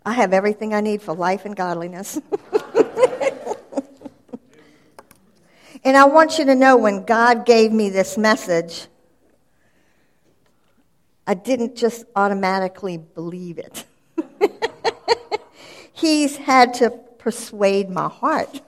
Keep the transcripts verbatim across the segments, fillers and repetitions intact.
I have everything I need for life and godliness. And I want you to know, when God gave me this message, I didn't just automatically believe it. He's had to persuade my heart.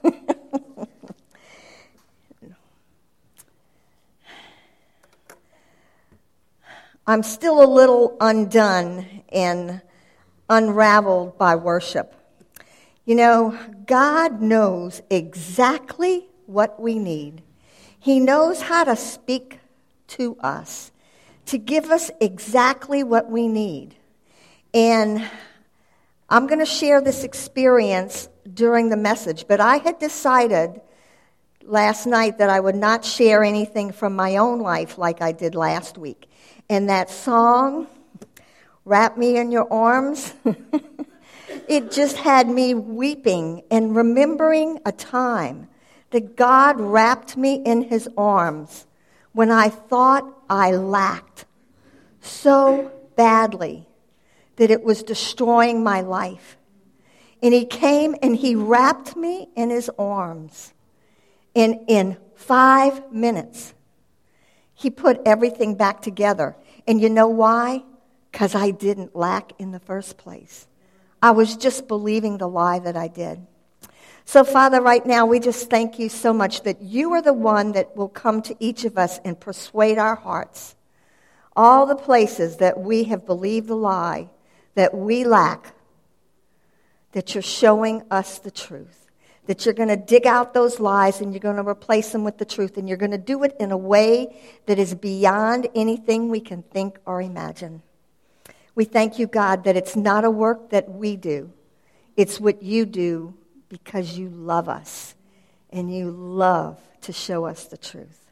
I'm still a little undone and unraveled by worship. You know, God knows exactly what we need. He knows how to speak to us, to give us exactly what we need. And I'm going to share this experience during the message, but I had decided last night that I would not share anything from my own life like I did last week. And that song, Wrap Me in Your Arms, it just had me weeping and remembering a time that God wrapped me in his arms when I thought I lacked so badly that it was destroying my life. And he came and he wrapped me in his arms. And in five minutes, he put everything back together. And you know why? Because I didn't lack in the first place. I was just believing the lie that I did. So, Father, right now, we just thank you so much that you are the one that will come to each of us and persuade our hearts. All the places that we have believed the lie, that we lack, that you're showing us the truth, that you're going to dig out those lies and you're going to replace them with the truth, and you're going to do it in a way that is beyond anything we can think or imagine. We thank you, God, that it's not a work that we do. It's what you do because you love us and you love to show us the truth.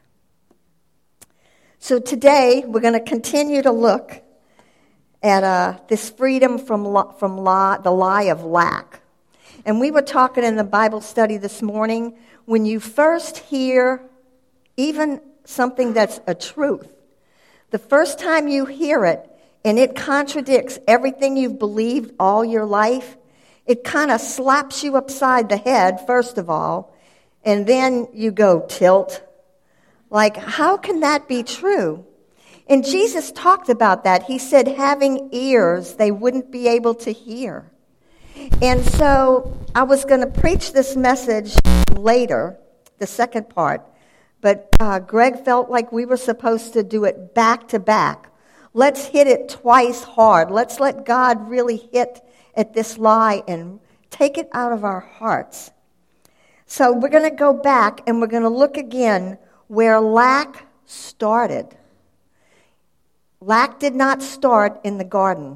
So today, we're going to continue to look at uh, this freedom from, lo- from lo- the lie of lack. And we were talking in the Bible study this morning, when you first hear even something that's a truth, the first time you hear it and it contradicts everything you've believed all your life, it kind of slaps you upside the head, first of all, and then you go tilt. Like, how can that be true? And Jesus talked about that. He said having ears, they wouldn't be able to hear. And so I was going to preach this message later, the second part, but uh, Greg felt like we were supposed to do it back to back. Let's hit it twice hard. Let's let God really hit at this lie and take it out of our hearts. So we're going to go back and we're going to look again where lack started. Lack did not start in the garden.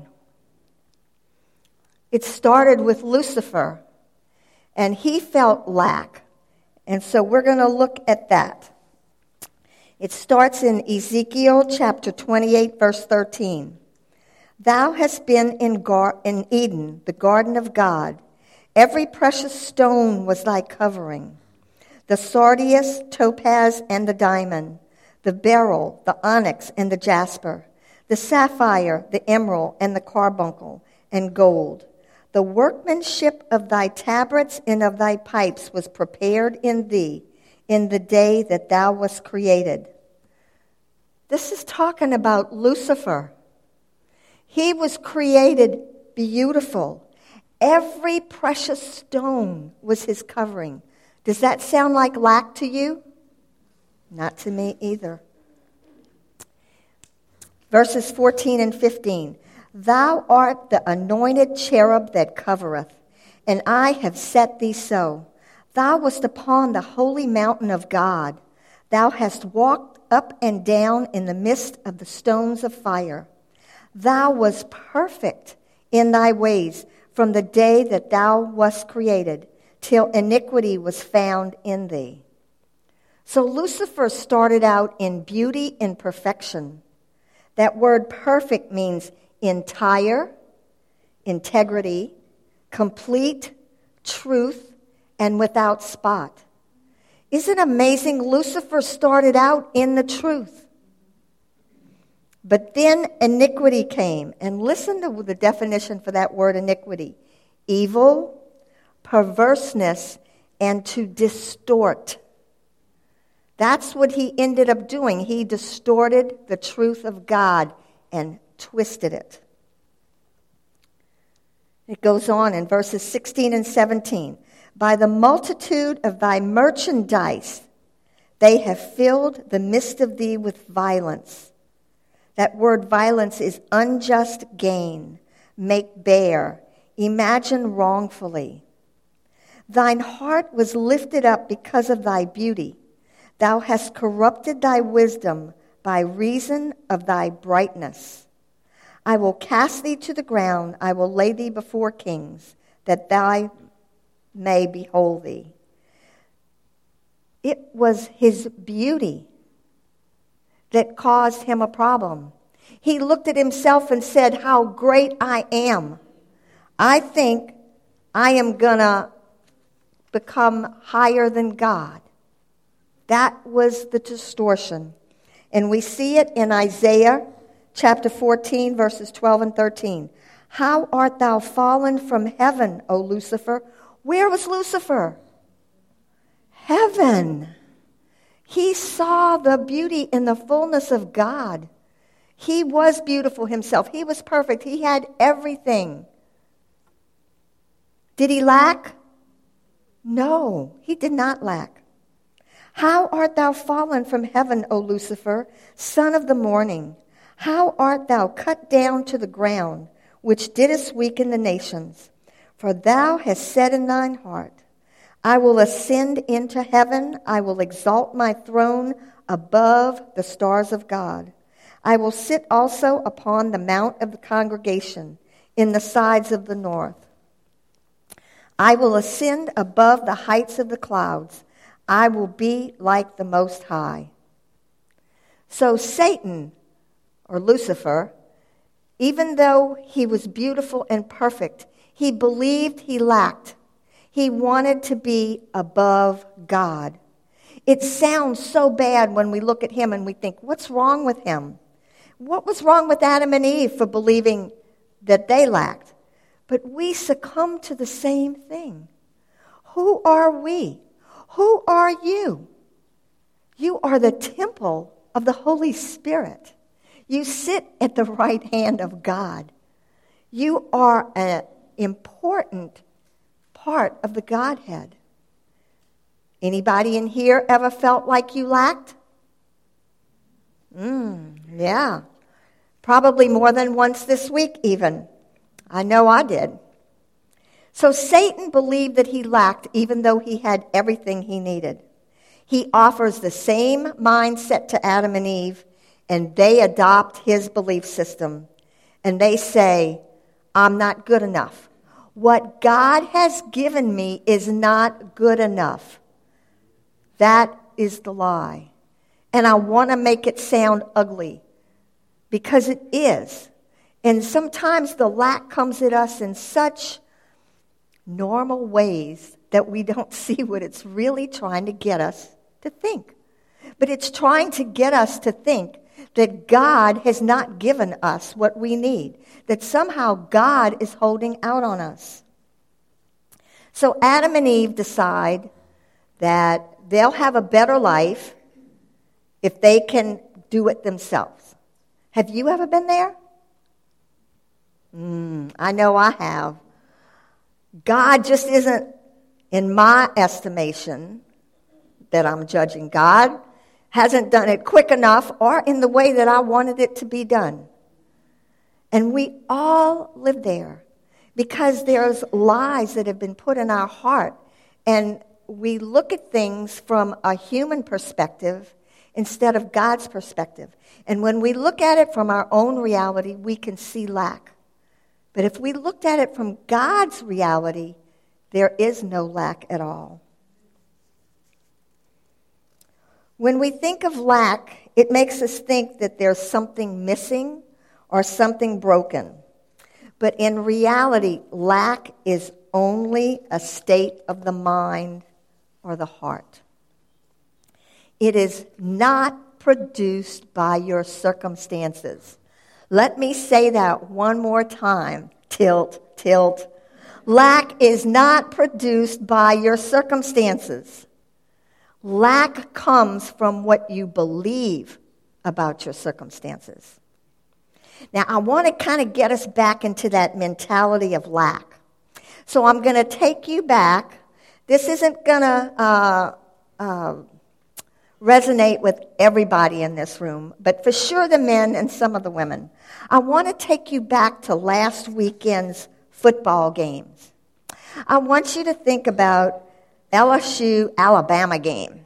It started with Lucifer, and he felt lack. And so we're going to look at that. It starts in Ezekiel chapter twenty-eight, verse thirteen. Thou hast been in, Gar- in Eden, the garden of God. Every precious stone was thy covering. The sardius, topaz, and the diamond, the beryl, the onyx, and the jasper, the sapphire, the emerald, and the carbuncle, and gold. The workmanship of thy tabrets and of thy pipes was prepared in thee in the day that thou wast created. This is talking about Lucifer. He was created beautiful. Every precious stone was his covering. Does that sound like lack to you? Not to me either. Verses fourteen and fifteen. Thou art the anointed cherub that covereth, and I have set thee so. Thou wast upon the holy mountain of God. Thou hast walked up and down in the midst of the stones of fire. Thou wast perfect in thy ways from the day that thou wast created, till iniquity was found in thee. So Lucifer started out in beauty and perfection. That word perfect means entire, integrity, complete, truth, and without spot. Isn't it amazing? Lucifer started out in the truth. But then iniquity came. And listen to the definition for that word iniquity. evil, perverseness, and to distort. That's what he ended up doing. He distorted the truth of God and twisted it. It goes on in verses sixteen and seventeen. By the multitude of thy merchandise, they have filled the midst of thee with violence. That word violence is unjust gain, make bare, imagine wrongfully. Thine heart was lifted up because of thy beauty. Thou hast corrupted thy wisdom by reason of thy brightness. I will cast thee to the ground. I will lay thee before kings, that thou may behold thee. It was his beauty that caused him a problem. He looked at himself and said, how great I am. I think I am going to become higher than God. That was the distortion. And we see it in Isaiah chapter fourteen, verses twelve and thirteen. How art thou fallen from heaven, O Lucifer? Where was Lucifer? Heaven. He saw the beauty and the fullness of God. He was beautiful himself. He was perfect. He had everything. Did he lack? No, he did not lack. How art thou fallen from heaven, O Lucifer, son of the morning? How art thou cut down to the ground, which didst weaken the nations? For thou hast said in thine heart, I will ascend into heaven, I will exalt my throne above the stars of God. I will sit also upon the mount of the congregation in the sides of the north. I will ascend above the heights of the clouds. I will be like the Most High. So Satan, or Lucifer, even though he was beautiful and perfect, he believed he lacked. He wanted to be above God. It sounds so bad when we look at him and we think, what's wrong with him? What was wrong with Adam and Eve for believing that they lacked? But we succumb to the same thing. Who are we? Who are you? You are the temple of the Holy Spirit. You sit at the right hand of God. You are an important part of the Godhead. Anybody in here ever felt like you lacked? Mm, yeah. Probably more than once this week even. I know I did. So Satan believed that he lacked even though he had everything he needed. He offers the same mindset to Adam and Eve, and they adopt his belief system. And they say, I'm not good enough. What God has given me is not good enough. That is the lie. And I want to make it sound ugly, because it is. And sometimes the lack comes at us in such normal ways that we don't see what it's really trying to get us to think. But it's trying to get us to think that God has not given us what we need, that somehow God is holding out on us. So Adam and Eve decide that they'll have a better life if they can do it themselves. Have you ever been there? Mm, I know I have. God just isn't, in my estimation, that I'm judging God, hasn't done it quick enough or in the way that I wanted it to be done. And we all live there because there's lies that have been put in our heart, and we look at things from a human perspective instead of God's perspective. And when we look at it from our own reality, we can see lack. But if we looked at it from God's reality, there is no lack at all. When we think of lack, it makes us think that there's something missing or something broken. But in reality, lack is only a state of the mind or the heart. It is not produced by your circumstances. Let me say that one more time. Tilt, tilt. Lack is not produced by your circumstances. Lack comes from what you believe about your circumstances. Now, I want to kind of get us back into that mentality of lack. So I'm going to take you back. This isn't going to uh, uh, resonate with everybody in this room, but for sure the men and some of the women. I want to take you back to last weekend's football games. I want you to think about L S U Alabama game.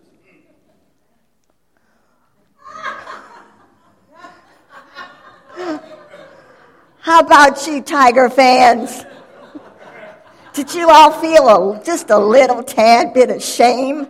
How about you, Tiger fans? Did you all feel a, just a little tad bit of shame?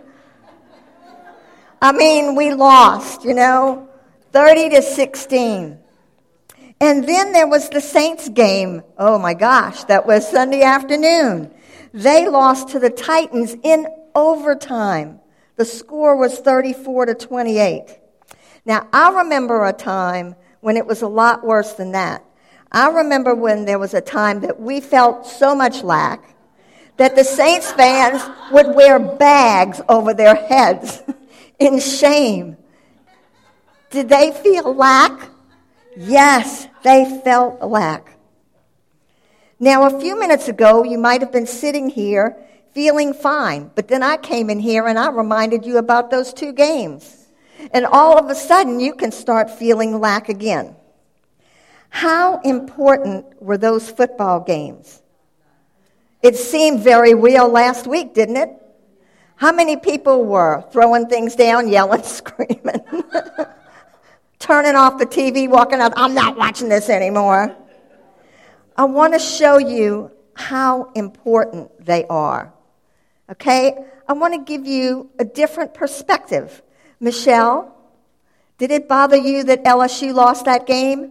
I mean, we lost, you know, thirty to sixteen. And then there was the Saints game. Oh my gosh, that was Sunday afternoon. They lost to the Titans in overtime. The score was thirty-four to twenty-eight. Now, I remember a time when it was a lot worse than that. I remember when there was a time that we felt so much lack that the Saints fans would wear bags over their heads in shame. Did they feel lack? Yes, they felt lack. Now, a few minutes ago, you might have been sitting here feeling fine, but then I came in here and I reminded you about those two games. And all of a sudden, you can start feeling lack again. How important were those football games? It seemed very real last week, didn't it? How many people were throwing things down, yelling, screaming, turning off the T V, walking out, I'm not watching this anymore. I want to show you how important they are. Okay? I want to give you a different perspective. Michelle, did it bother you that L S U lost that game?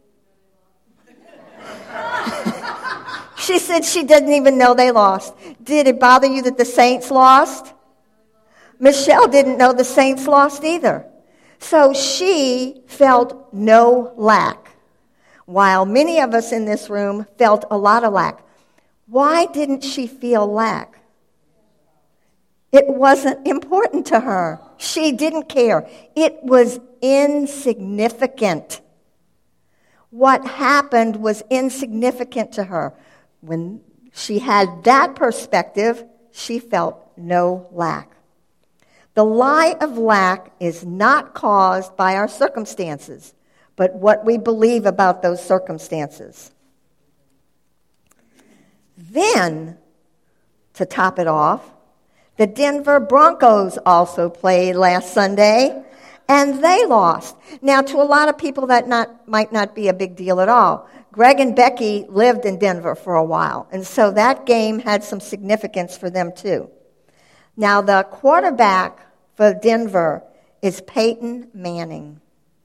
She said she didn't even know they lost. Did it bother you that the Saints lost? Michelle didn't know the Saints lost either. So she felt no lack, while many of us in this room felt a lot of lack. Why didn't she feel lack? It wasn't important to her. She didn't care. It was insignificant. What happened was insignificant to her. When she had that perspective, she felt no lack. The lie of lack is not caused by our circumstances, but what we believe about those circumstances. Then, to top it off, the Denver Broncos also played last Sunday, and they lost. Now, to a lot of people, that not, might not be a big deal at all. Greg and Becky lived in Denver for a while, and so that game had some significance for them too. Now, the quarterback for Denver is Peyton Manning.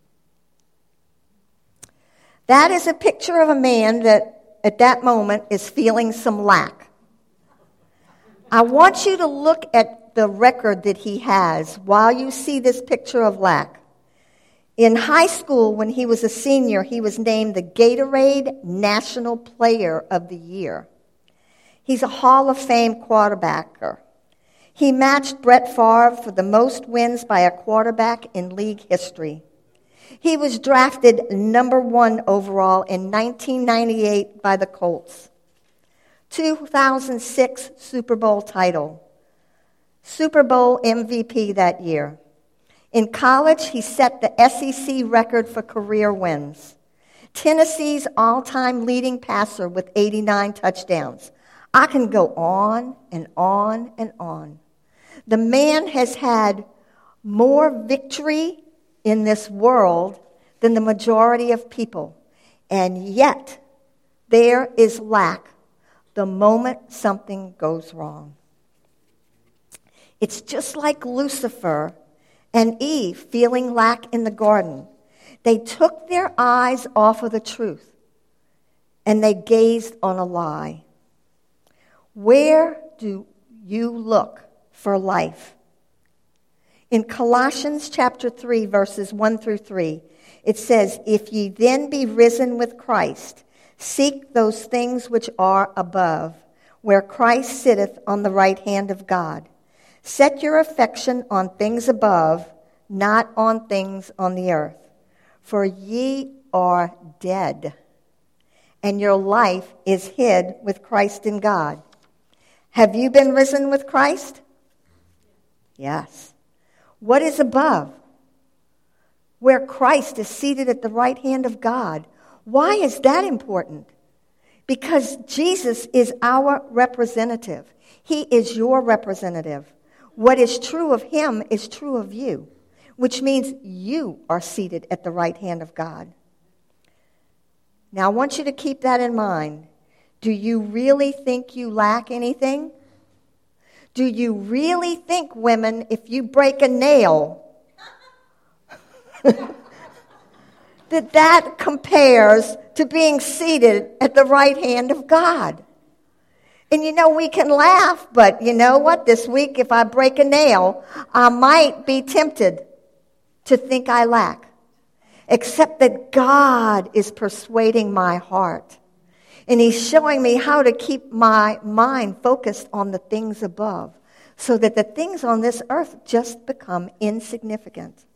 That is a picture of a man that, at that moment, is feeling some lack. I want you to look at the record that he has while you see this picture of lack. In high school, when he was a senior, he was named the Gatorade National Player of the Year. He's a Hall of Fame quarterbacker. He matched Brett Favre for the most wins by a quarterback in league history. He was drafted number one overall in nineteen ninety-eight by the Colts. two thousand six Super Bowl title. Super Bowl M V P that year. In college, he set the S E C record for career wins. Tennessee's all-time leading passer with eighty-nine touchdowns. I can go on and on and on. The man has had more victory in this world than the majority of people. And yet, there is lack the moment something goes wrong. It's just like Lucifer and Eve feeling lack in the garden. They took their eyes off of the truth and they gazed on a lie. Where do you look for life? In Colossians chapter three, verses one through three, it says, "If ye then be risen with Christ, seek those things which are above, where Christ sitteth on the right hand of God. Set your affection on things above, not on things on the earth. For ye are dead, and your life is hid with Christ in God. Have you been risen with Christ? Yes. What is above? Where Christ is seated at the right hand of God. Why is that important? Because Jesus is our representative. He is your representative. What is true of him is true of you, which means you are seated at the right hand of God. Now, I want you to keep that in mind. Do you really think you lack anything? Do you really think, women, if you break a nail, that that compares to being seated at the right hand of God? And you know, we can laugh, but you know what? This week, if I break a nail, I might be tempted to think I lack. Except that God is persuading my heart. And he's showing me how to keep my mind focused on the things above, so that the things on this earth just become insignificant.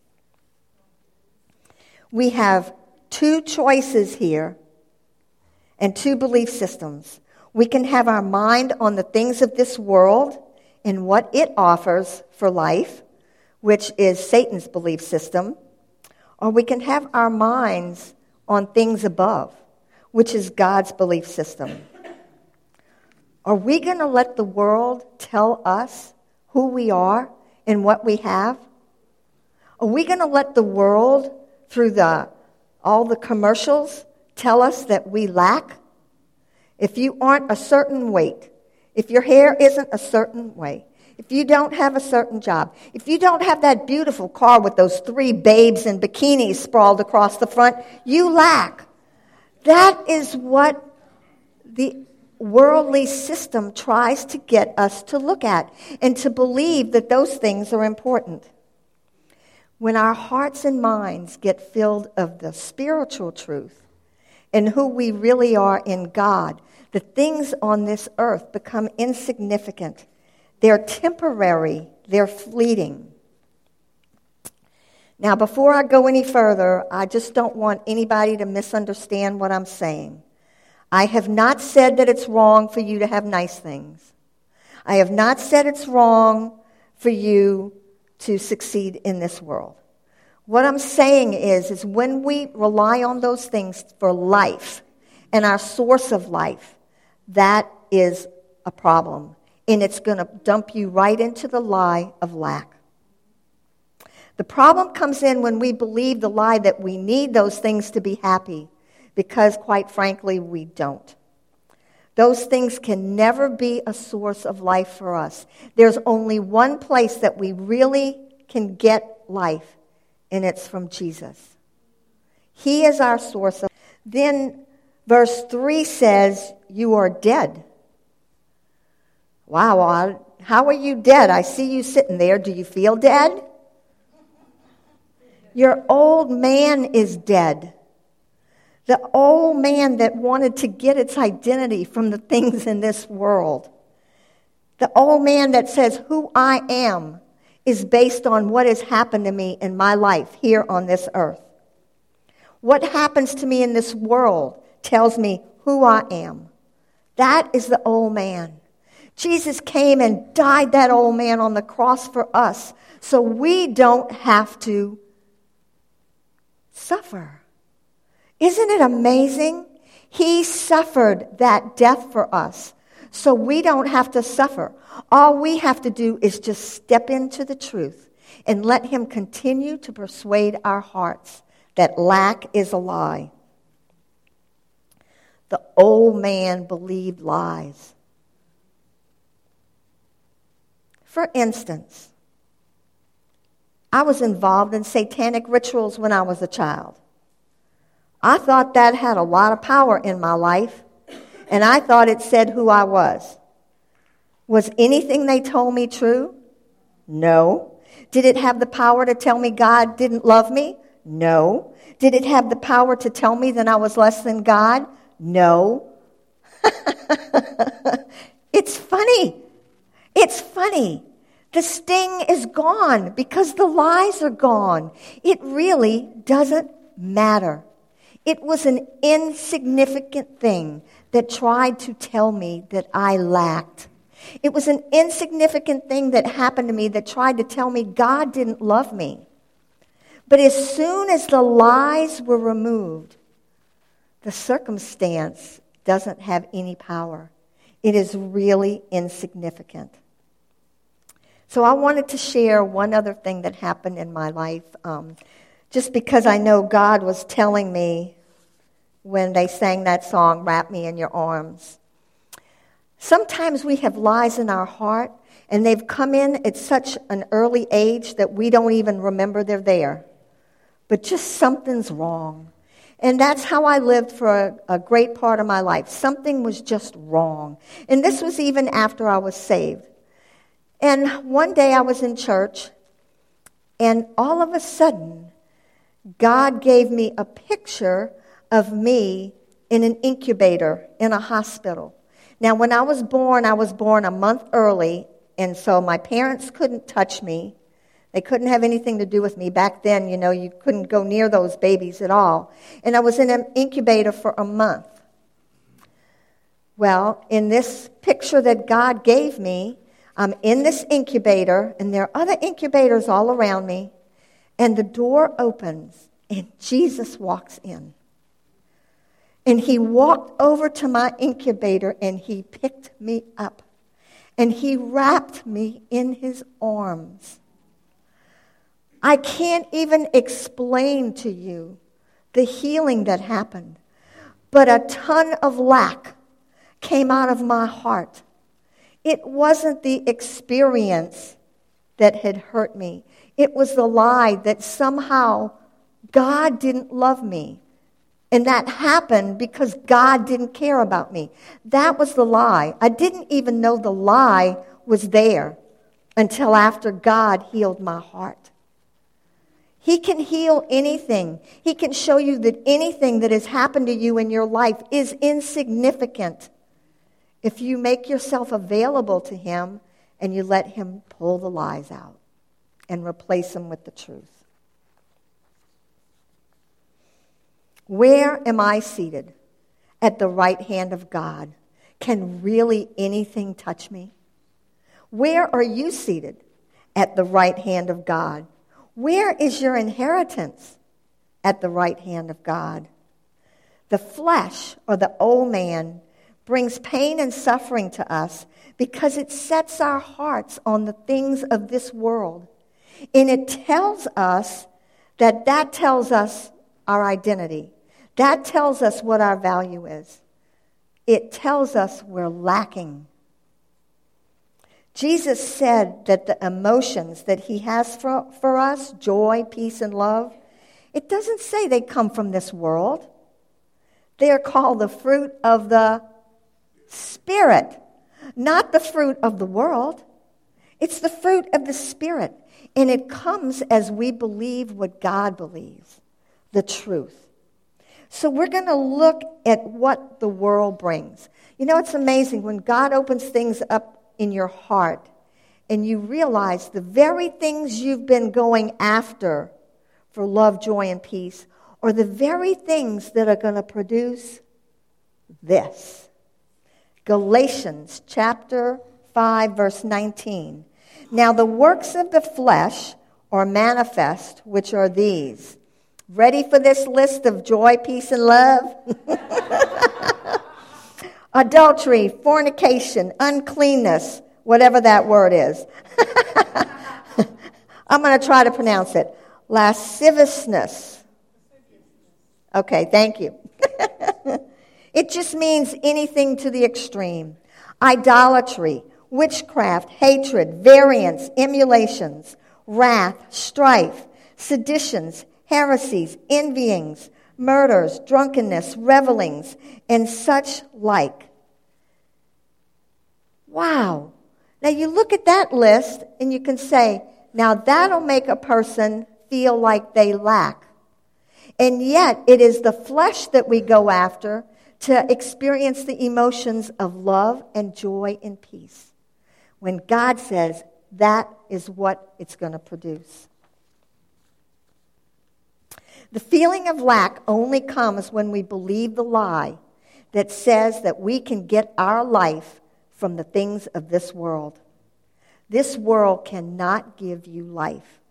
We have two choices here and two belief systems. We can have our mind on the things of this world and what it offers for life, which is Satan's belief system, or we can have our minds on things above, which is God's belief system. Are we going to let the world tell us who we are and what we have? Are we going to let the world, through the all the commercials, tell us that we lack? If you aren't a certain weight, if your hair isn't a certain way, if you don't have a certain job, if you don't have that beautiful car with those three babes in bikinis sprawled across the front, you lack. That is what the worldly system tries to get us to look at and to believe that those things are important. When our hearts and minds get filled of the spiritual truth and who we really are in God, the things on this earth become insignificant. They're temporary. They're fleeting. Now, before I go any further, I just don't want anybody to misunderstand what I'm saying. I have not said that it's wrong for you to have nice things. I have not said it's wrong for you to succeed in this world. What I'm saying is, is when we rely on those things for life and our source of life, that is a problem. And it's going to dump you right into the lie of lack. The problem comes in when we believe the lie that we need those things to be happy, because, quite frankly, we don't. Those things can never be a source of life for us. There's only one place that we really can get life, and it's from Jesus. He is our source of. Then verse three says, you are dead. Wow, how are you dead? I see you sitting there. Do you feel dead? Your old man is dead. The old man that wanted to get its identity from the things in this world. The old man that says who I am is based on what has happened to me in my life here on this earth. What happens to me in this world tells me who I am. That is the old man. Jesus came and died that old man on the cross for us so we don't have to suffer. Isn't it amazing? He suffered that death for us so we don't have to suffer. All we have to do is just step into the truth and let him continue to persuade our hearts that lack is a lie. The old man believed lies. For instance, I was involved in satanic rituals when I was a child. I thought that had a lot of power in my life, and I thought it said who I was. Was anything they told me true? No. Did it have the power to tell me God didn't love me? No. Did it have the power to tell me that I was less than God? No. It's funny. It's funny. The sting is gone because the lies are gone. It really doesn't matter. It was an insignificant thing that tried to tell me that I lacked. It was an insignificant thing that happened to me that tried to tell me God didn't love me. But as soon as the lies were removed, the circumstance doesn't have any power. It is really insignificant. So I wanted to share one other thing that happened in my life, um, just because I know God was telling me when they sang that song, Wrap Me in Your Arms. Sometimes we have lies in our heart, and they've come in at such an early age that we don't even remember they're there. But just something's wrong. And that's how I lived for a, a great part of my life. Something was just wrong. And this was even after I was saved. And one day I was in church, and all of a sudden, God gave me a picture of me in an incubator in a hospital. Now, when I was born, I was born a month early, and so my parents couldn't touch me. They couldn't have anything to do with me. Back then, you know, you couldn't go near those babies at all. And I was in an incubator for a month. Well, in this picture that God gave me, I'm in this incubator, and there are other incubators all around me, and the door opens, and Jesus walks in. And he walked over to my incubator, and he picked me up, and he wrapped me in his arms. I can't even explain to you the healing that happened, but a ton of lack came out of my heart. It wasn't the experience that had hurt me. It was the lie that somehow God didn't love me. And that happened because God didn't care about me. That was the lie. I didn't even know the lie was there until after God healed my heart. He can heal anything. He can show you that anything that has happened to you in your life is insignificant if you make yourself available to him and you let him pull the lies out and replace them with the truth. Where am I seated? At the right hand of God. Can really anything touch me? Where are you seated? At the right hand of God. Where is your inheritance? At the right hand of God. The flesh, or the old man, brings pain and suffering to us because it sets our hearts on the things of this world. And it tells us that that tells us our identity. That tells us what our value is. It tells us we're lacking. Jesus said that the emotions that he has for, for us, joy, peace, and love, it doesn't say they come from this world. They are called the fruit of the Spirit, not the fruit of the world. It's the fruit of the Spirit. And it comes as we believe what God believes, the truth. So we're going to look at what the world brings. You know, it's amazing when God opens things up in your heart and you realize the very things you've been going after for love, joy, and peace are the very things that are going to produce this. Galatians chapter five, verse nineteen. Now the works of the flesh are manifest, which are these. Ready for this list of joy, peace, and love? Adultery, fornication, uncleanness, whatever that word is. I'm going to try to pronounce it. Lasciviousness. Okay, thank you. It just means anything to the extreme. Idolatry, witchcraft, hatred, variance, emulations, wrath, strife, seditions, heresies, envyings, murders, drunkenness, revelings, and such like. Wow. Now you look at that list and you can say, now that'll make a person feel like they lack. And yet it is the flesh that we go after to experience the emotions of love and joy and peace. When God says that is what it's going to produce. The feeling of lack only comes when we believe the lie that says that we can get our life from the things of this world. This world cannot give you life.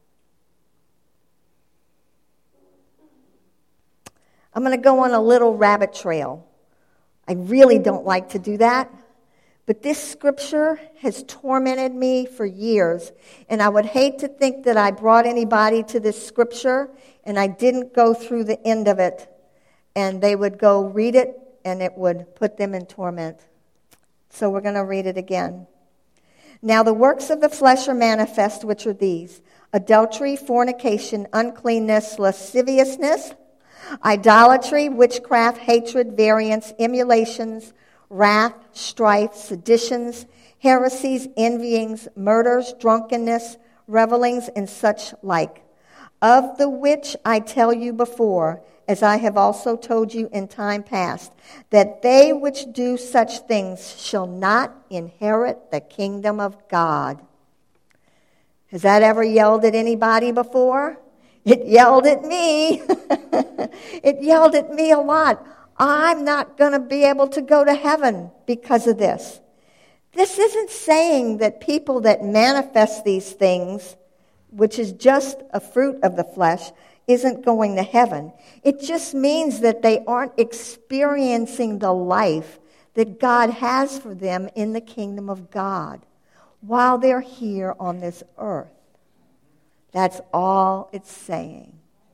I'm going to go on a little rabbit trail. I really don't like to do that, but this scripture has tormented me for years, and I would hate to think that I brought anybody to this scripture and I didn't go through the end of it, and they would go read it and it would put them in torment. So we're going to read it again. Now the works of the flesh are manifest, which are these: adultery, fornication, uncleanness, lasciviousness, idolatry, witchcraft, hatred, variance, emulations, wrath, strife, seditions, heresies, envyings, murders, drunkenness, revelings, and such like, of the which I tell you before, as I have also told you in time past, that they which do such things shall not inherit the kingdom of God. Has that ever yelled at anybody before? It yelled at me. It yelled at me a lot. I'm not going to be able to go to heaven because of this. This isn't saying that people that manifest these things, which is just a fruit of the flesh, isn't going to heaven. It just means that they aren't experiencing the life that God has for them in the kingdom of God while they're here on this earth. That's all it's saying.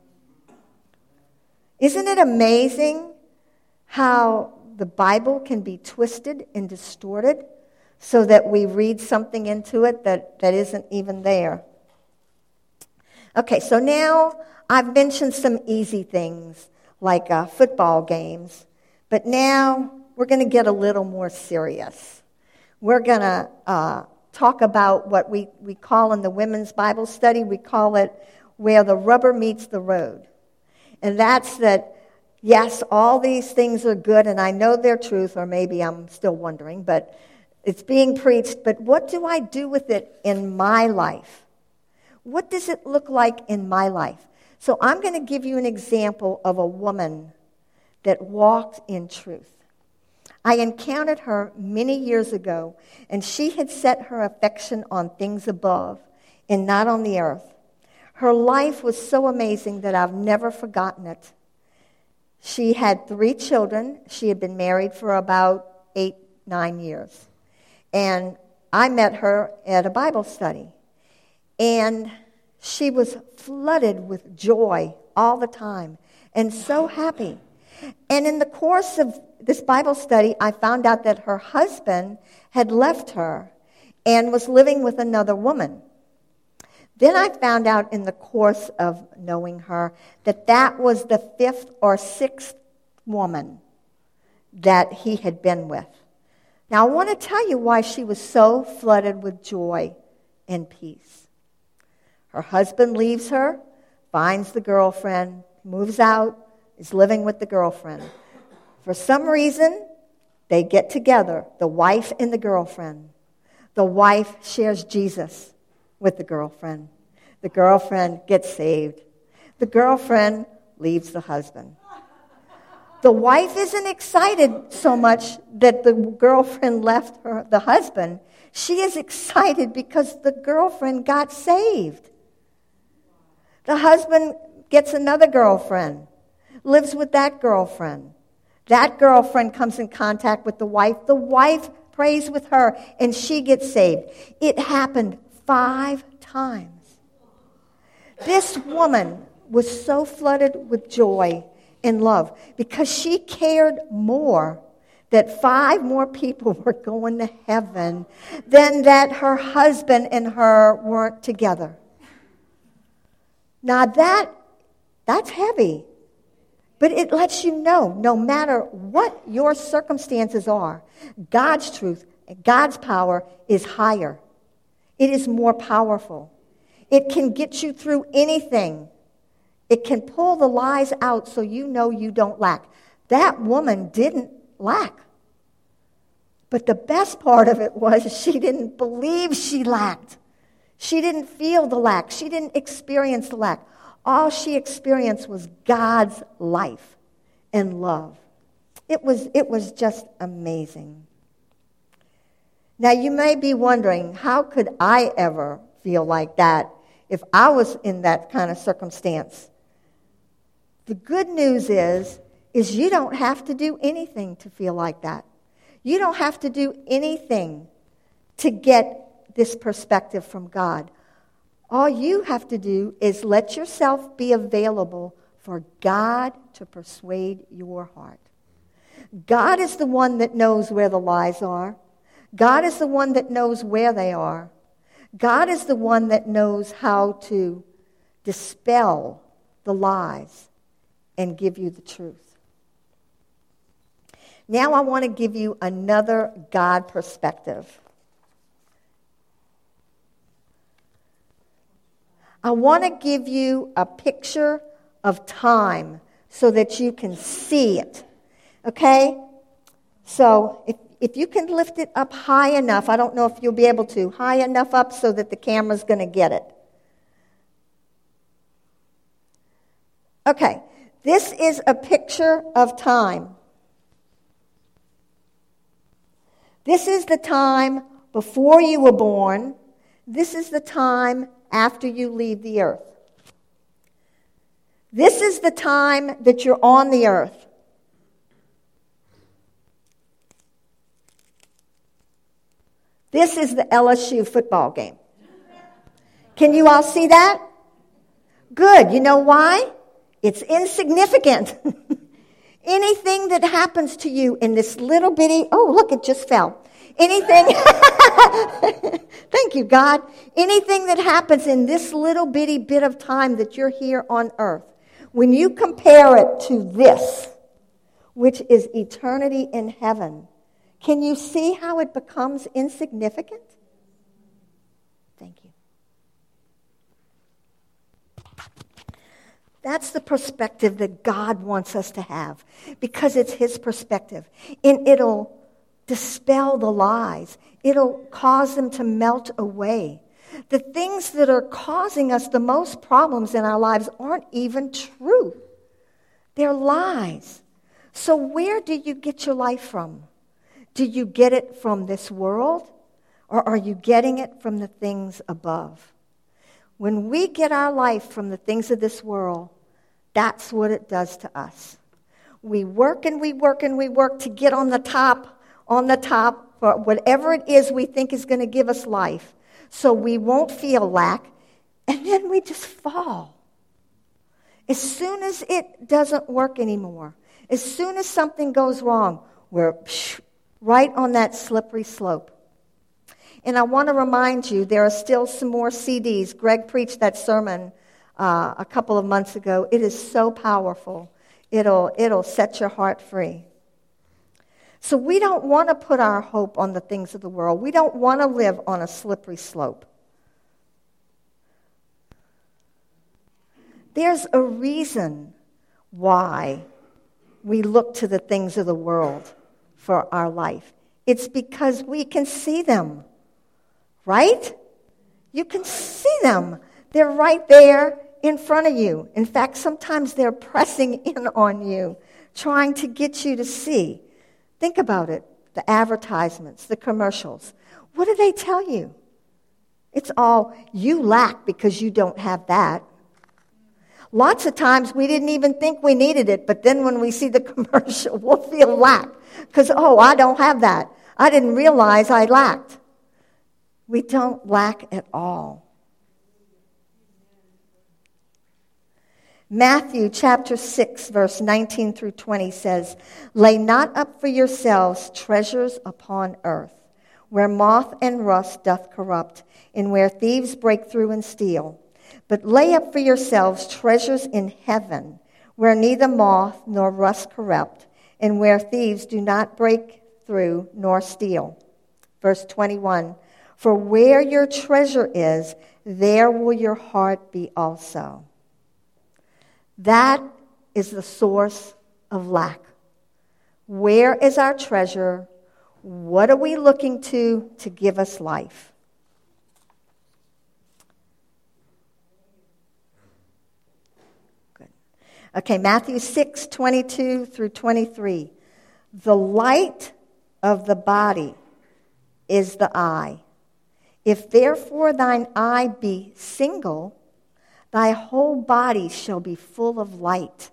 Isn't it amazing how the Bible can be twisted and distorted so that we read something into it that, that isn't even there? Okay, so now I've mentioned some easy things like uh, football games, but now we're going to get a little more serious. We're going to uh, talk about what we, we call in the women's Bible study, we call it where the rubber meets the road. And that's that, yes, all these things are good, and I know they're truth, or maybe I'm still wondering, but it's being preached, but what do I do with it in my life? What does it look like in my life? So I'm going to give you an example of a woman that walked in truth. I encountered her many years ago, and she had set her affection on things above and not on the earth. Her life was so amazing that I've never forgotten it. She had three children. She had been married for about eight, nine years. And I met her at a Bible study. And she was flooded with joy all the time and so happy. And in the course of this Bible study, I found out that her husband had left her and was living with another woman. Then I found out in the course of knowing her that that was the fifth or sixth woman that he had been with. Now, I want to tell you why she was so flooded with joy and peace. Her husband leaves her, finds the girlfriend, moves out, is living with the girlfriend. For some reason, they get together, the wife and the girlfriend. The wife shares Jesus with the girlfriend. The girlfriend gets saved. The girlfriend leaves the husband. The wife isn't excited so much that the girlfriend left her, the husband. She is excited because the girlfriend got saved. The husband gets another girlfriend, lives with that girlfriend. That girlfriend comes in contact with the wife. The wife prays with her, and she gets saved. It happened five times. This woman was so flooded with joy and love because she cared more that five more people were going to heaven than that her husband and her weren't together. Now that, that's heavy. But it lets you know, no matter what your circumstances are, God's truth, God's power is higher. It is more powerful. It can get you through anything. It can pull the lies out so you know you don't lack. That woman didn't lack. But the best part of it was she didn't believe she lacked. She didn't feel the lack. She didn't experience the lack. All she experienced was God's life and love. It was, it was just amazing. Now, you may be wondering, how could I ever feel like that if I was in that kind of circumstance? The good news is, is you don't have to do anything to feel like that. You don't have to do anything to get this perspective from God. All you have to do is let yourself be available for God to persuade your heart. God is the one that knows where the lies are. God is the one that knows where they are. God is the one that knows how to dispel the lies and give you the truth. Now I want to give you another God perspective. I want to give you a picture of time so that you can see it. Okay? So if, if you can lift it up high enough, I don't know if you'll be able to, high enough up so that the camera's going to get it. Okay, this is a picture of time. This is the time before you were born. This is the time after you leave the earth. This is the time that you're on the earth. This is the L S U football game. Can you all see that? Good. You know why? It's insignificant. Anything that happens to you in this little bitty, oh, look, it just fell. Anything, thank you, God. Anything that happens in this little bitty bit of time that you're here on earth, when you compare it to this, which is eternity in heaven, can you see how it becomes insignificant? Thank you. That's the perspective that God wants us to have, because it's His perspective. And it'll dispel the lies. It'll cause them to melt away. The things that are causing us the most problems in our lives aren't even true. They're lies. So where do you get your life from? Do you get it from this world, or are you getting it from the things above? When we get our life from the things of this world, that's what it does to us. We work and we work and we work to get on the top, on the top for whatever it is we think is going to give us life, so we won't feel lack, and then we just fall. As soon as it doesn't work anymore, as soon as something goes wrong, we're right on that slippery slope. And I want to remind you, there are still some more C Ds. Greg preached that sermon uh, a couple of months ago. It is so powerful. It'll, it'll set your heart free. So we don't want to put our hope on the things of the world. We don't want to live on a slippery slope. There's a reason why we look to the things of the world for our life. It's because we can see them, right? You can see them. They're right there in front of you. In fact, sometimes they're pressing in on you, trying to get you to see. Think about it. The advertisements, the commercials. What do they tell you? It's all, you lack because you don't have that. Lots of times we didn't even think we needed it, but then when we see the commercial, we'll feel lack. Because, oh, I don't have that. I didn't realize I lacked. We don't lack at all. Matthew chapter six, verse nineteen through twenty says, "Lay not up for yourselves treasures upon earth, where moth and rust doth corrupt, and where thieves break through and steal. But lay up for yourselves treasures in heaven, where neither moth nor rust corrupt, and where thieves do not break through nor steal." Verse twenty-one, "For where your treasure is, there will your heart be also." That is the source of lack. Where is our treasure? What are we looking to to give us life? Good. Okay, Matthew six, twenty-two through twenty-three. The light of the body is the eye. If therefore thine eye be single, thy whole body shall be full of light.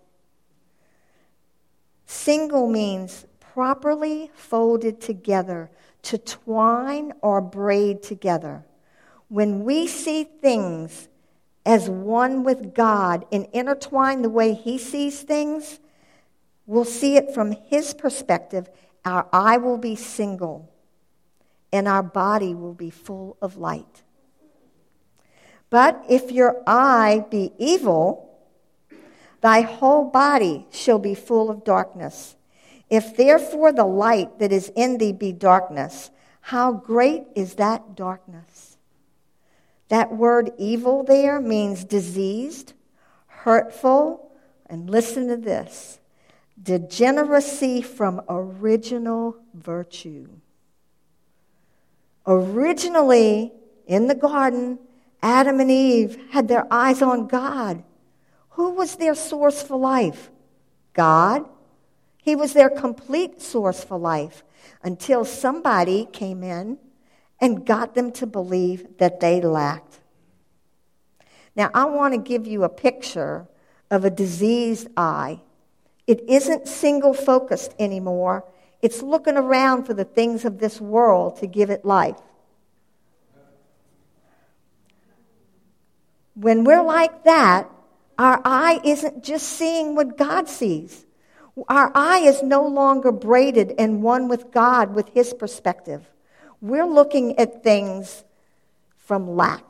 Single means properly folded together, to twine or braid together. When we see things as one with God and intertwine the way He sees things, we'll see it from His perspective. Our eye will be single, and our body will be full of light. But if your eye be evil, thy whole body shall be full of darkness. If therefore the light that is in thee be darkness, how great is that darkness? That word evil there means diseased, hurtful, and listen to this, degeneracy from original virtue. Originally, in the garden, Adam and Eve had their eyes on God. Who was their source for life? God. He was their complete source for life until somebody came in and got them to believe that they lacked. Now, I want to give you a picture of a diseased eye. It isn't single-focused anymore. It's looking around for the things of this world to give it life. When we're like that, our eye isn't just seeing what God sees. Our eye is no longer braided and one with God, with His perspective. We're looking at things from lack.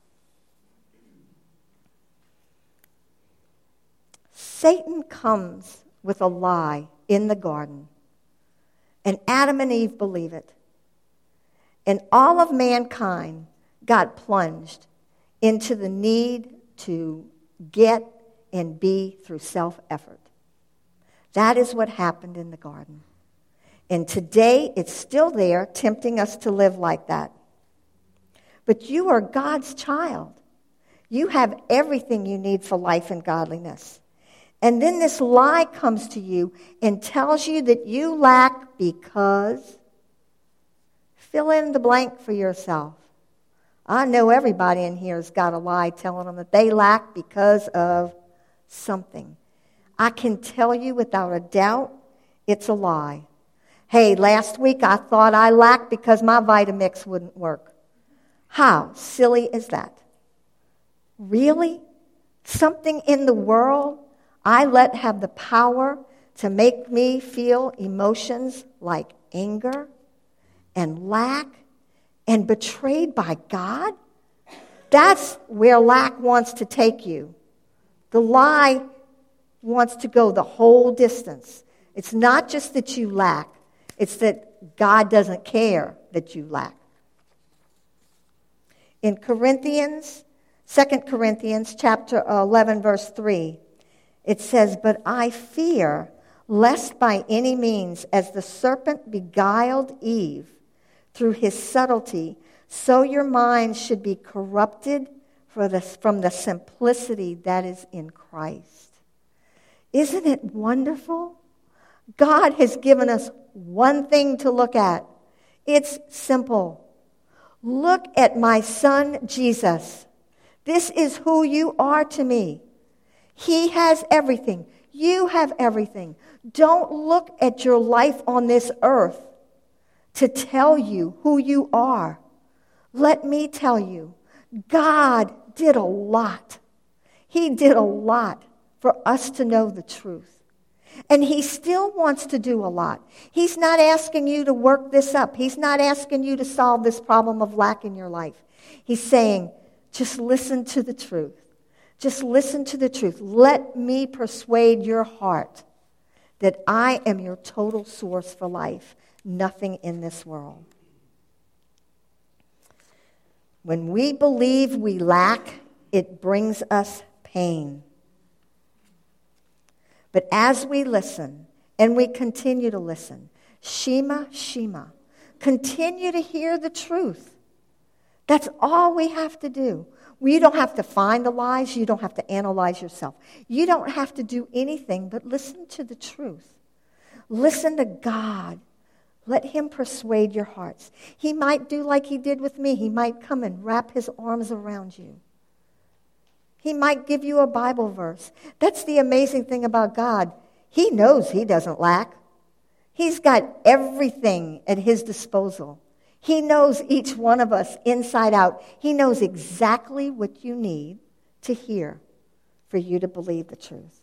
Satan comes with a lie in the garden, and Adam and Eve believe it. And all of mankind got plunged into the need to get and be through self-effort. That is what happened in the garden. And today, it's still there, tempting us to live like that. But you are God's child. You have everything you need for life and godliness. And then this lie comes to you and tells you that you lack because, fill in the blank for yourself. I know everybody in here has got a lie telling them that they lack because of something. I can tell you without a doubt, it's a lie. Hey, last week I thought I lacked because my Vitamix wouldn't work. How silly is that? Really? Something in the world I let have the power to make me feel emotions like anger and lack and betrayed by God? That's where lack wants to take you. The lie wants to go the whole distance. It's not just that you lack. It's that God doesn't care that you lack. In Corinthians, Second Corinthians chapter eleven, verse three, it says, "But I fear, lest by any means, as the serpent beguiled Eve through his subtlety, so your minds should be corrupted for the, from the simplicity that is in Christ." Isn't it wonderful? God has given us one thing to look at. It's simple. Look at my son, Jesus. This is who you are to me. He has everything. You have everything. Don't look at your life on this earth to tell you who you are. Let me tell you, God did a lot. He did a lot for us to know the truth. And He still wants to do a lot. He's not asking you to work this up. He's not asking you to solve this problem of lack in your life. He's saying, just listen to the truth. Just listen to the truth. Let me persuade your heart that I am your total source for life, nothing in this world. When we believe we lack, it brings us pain. But as we listen and we continue to listen. Shema, Shema. Continue to hear the truth. That's all we have to do. You don't have to find the lies. You don't have to analyze yourself. You don't have to do anything but listen to the truth. Listen to God. Let him persuade your hearts. He might do like he did with me. He might come and wrap his arms around you. He might give you a Bible verse. That's the amazing thing about God. He knows he doesn't lack. He's got everything at his disposal. He knows each one of us inside out. He knows exactly what you need to hear for you to believe the truth.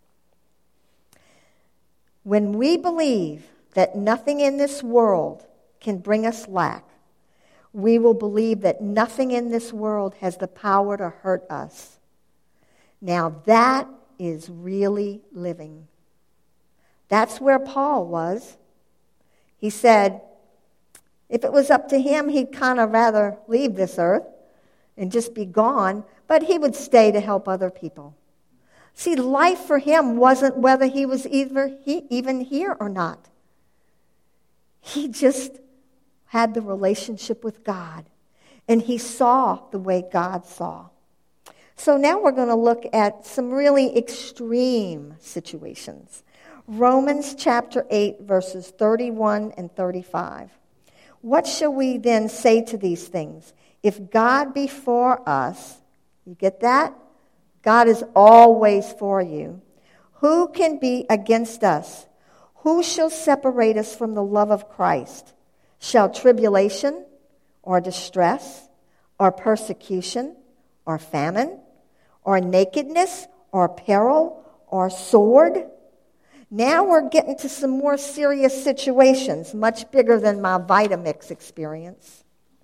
When we believe that nothing in this world can bring us lack, we will believe that nothing in this world has the power to hurt us. Now that is really living. That's where Paul was. He said, if it was up to him, he'd kind of rather leave this earth and just be gone, but he would stay to help other people. See, life for him wasn't whether he was either he, even here or not. He just had the relationship with God, and he saw the way God saw. So now we're going to look at some really extreme situations. Romans chapter eight, verses thirty-one and thirty-five. What shall we then say to these things? If God be for us, you get that? God is always for you. Who can be against us? Who shall separate us from the love of Christ? Shall tribulation, or distress, or persecution, or famine, or nakedness, or peril, or sword? Now we're getting to some more serious situations, much bigger than my Vitamix experience.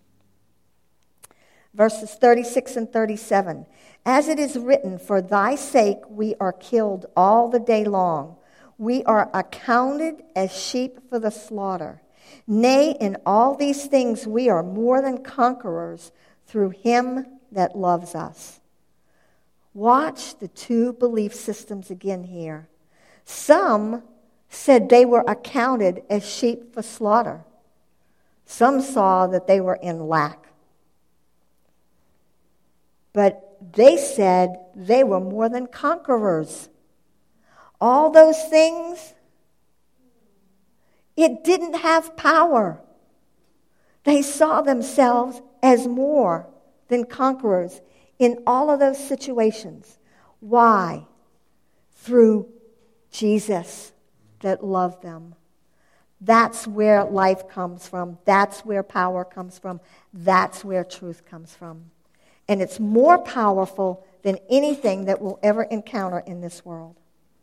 Verses thirty-six and thirty-seven. As it is written, for thy sake we are killed all the day long. We are accounted as sheep for the slaughter. Nay, in all these things we are more than conquerors through him that loves us. Watch the two belief systems again here. Some said they were accounted as sheep for slaughter. Some saw that they were in lack. But they said they were more than conquerors. All those things, it didn't have power. They saw themselves as more than conquerors in all of those situations. Why? Through Jesus that loved them. That's where life comes from. That's where power comes from. That's where truth comes from. And it's more powerful than anything that we'll ever encounter in this world.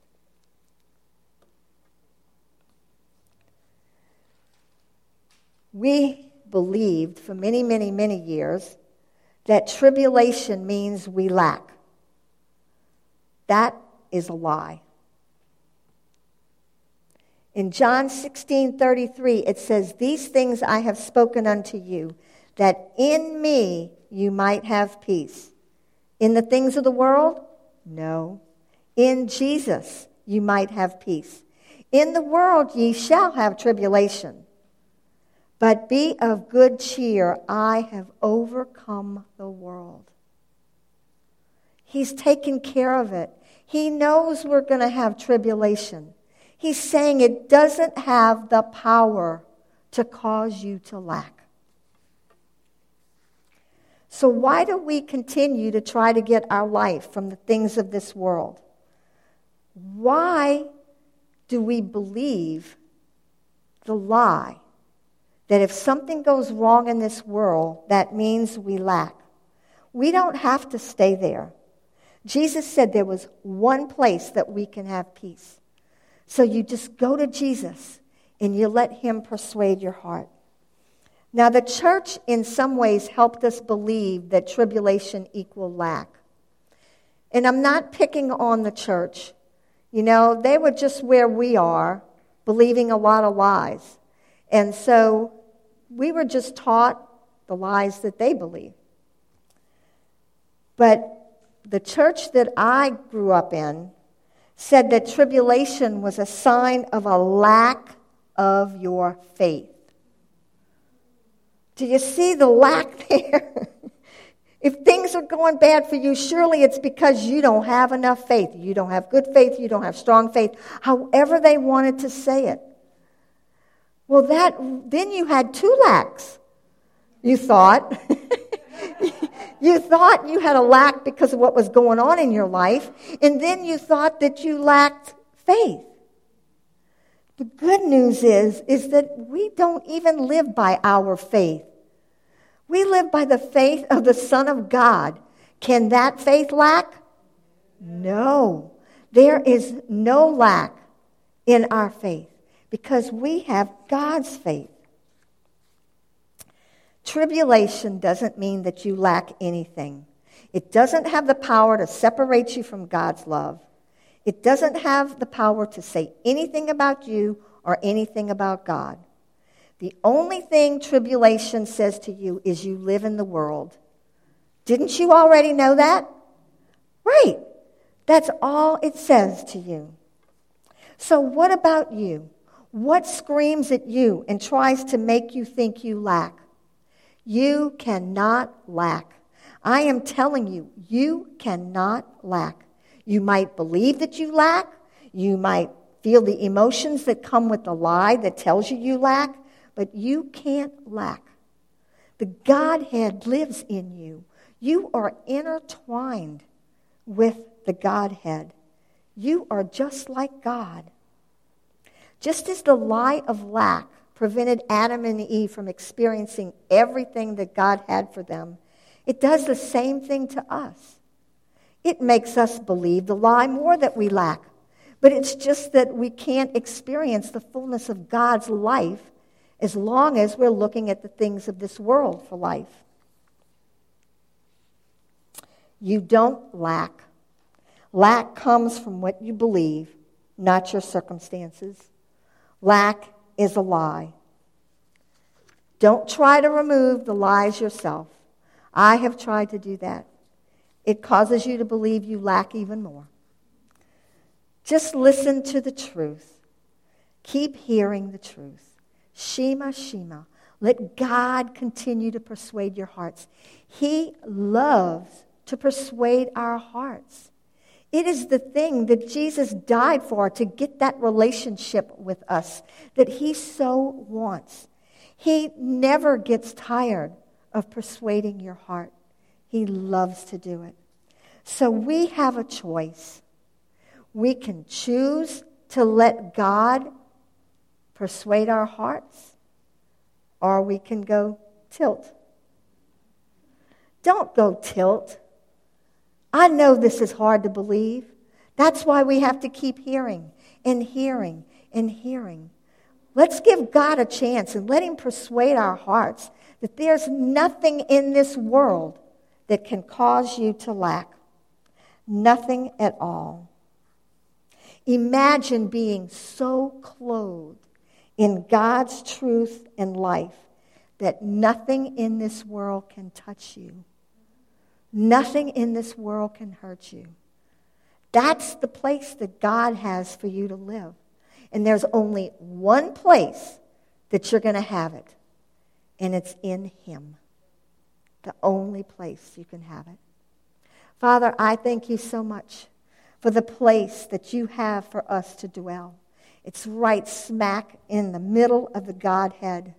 We believed for many, many, many years that tribulation means we lack. That is a lie. In John sixteen thirty-three, it says, these things I have spoken unto you, that in me you might have peace. In the things of the world? No. In Jesus you might have peace. In the world ye shall have tribulation. But be of good cheer, I have overcome the world. He's taken care of it. He knows we're going to have tribulation. He's saying it doesn't have the power to cause you to lack. So why do we continue to try to get our life from the things of this world? Why do we believe the lie that if something goes wrong in this world, that means we lack? We don't have to stay there. Jesus said there was one place that we can have peace. So you just go to Jesus and you let him persuade your heart. Now, the church in some ways helped us believe that tribulation equal lack. And I'm not picking on the church. You know, they were just where we are, believing a lot of lies. And so we were just taught the lies that they believe. But the church that I grew up in said that tribulation was a sign of a lack of your faith. Do you see the lack there? If things are going bad for you, surely it's because you don't have enough faith. You don't have good faith. You don't have strong faith. However they wanted to say it. Well, that then you had two lacks. You thought. You thought you had a lack because of what was going on in your life. And then you thought that you lacked faith. The good news is, is that we don't even live by our faith. We live by the faith of the Son of God. Can that faith lack? No. There is no lack in our faith because we have God's faith. Tribulation doesn't mean that you lack anything. It doesn't have the power to separate you from God's love. It doesn't have the power to say anything about you or anything about God. The only thing tribulation says to you is you live in the world. Didn't you already know that? Right. That's all it says to you. So what about you? What screams at you and tries to make you think you lack? You cannot lack. I am telling you, you cannot lack. You might believe that you lack. You might feel the emotions that come with the lie that tells you you lack. But you can't lack. The Godhead lives in you. You are intertwined with the Godhead. You are just like God. Just as the lie of lack prevented Adam and Eve from experiencing everything that God had for them, it does the same thing to us. It makes us believe the lie more that we lack. But it's just that we can't experience the fullness of God's life as long as we're looking at the things of this world for life. You don't lack. Lack comes from what you believe, not your circumstances. Lack is a lie. Don't try to remove the lies yourself. I have tried to do that. It causes you to believe you lack even more. Just listen to the truth. Keep hearing the truth. Shema, Shema. Let God continue to persuade your hearts. He loves to persuade our hearts. It is the thing that Jesus died for, to get that relationship with us that he so wants. He never gets tired of persuading your heart. He loves to do it. So we have a choice. We can choose to let God persuade our hearts, or we can go tilt. Don't go tilt. I know this is hard to believe. That's why we have to keep hearing and hearing and hearing. Let's give God a chance and let him persuade our hearts that there's nothing in this world that can cause you to lack. Nothing at all. Imagine being so clothed in God's truth and life that nothing in this world can touch you. Nothing in this world can hurt you. That's the place that God has for you to live. And there's only one place that you're going to have it, and it's in him. The only place you can have it. Father, I thank you so much for the place that you have for us to dwell. It's right smack in the middle of the Godhead,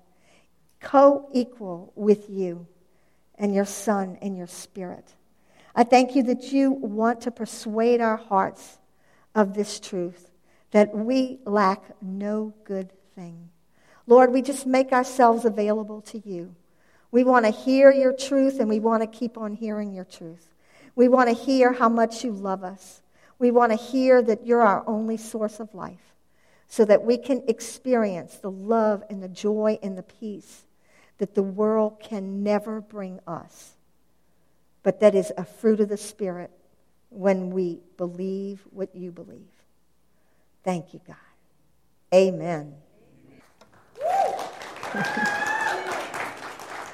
co-equal with you and your Son and your Spirit. I thank you that you want to persuade our hearts of this truth, that we lack no good thing. Lord, we just make ourselves available to you. We want to hear your truth, and we want to keep on hearing your truth. We want to hear how much you love us. We want to hear that you're our only source of life, so that we can experience the love and the joy and the peace that the world can never bring us, but that is a fruit of the Spirit when we believe what you believe. Thank you, God. Amen. Amen.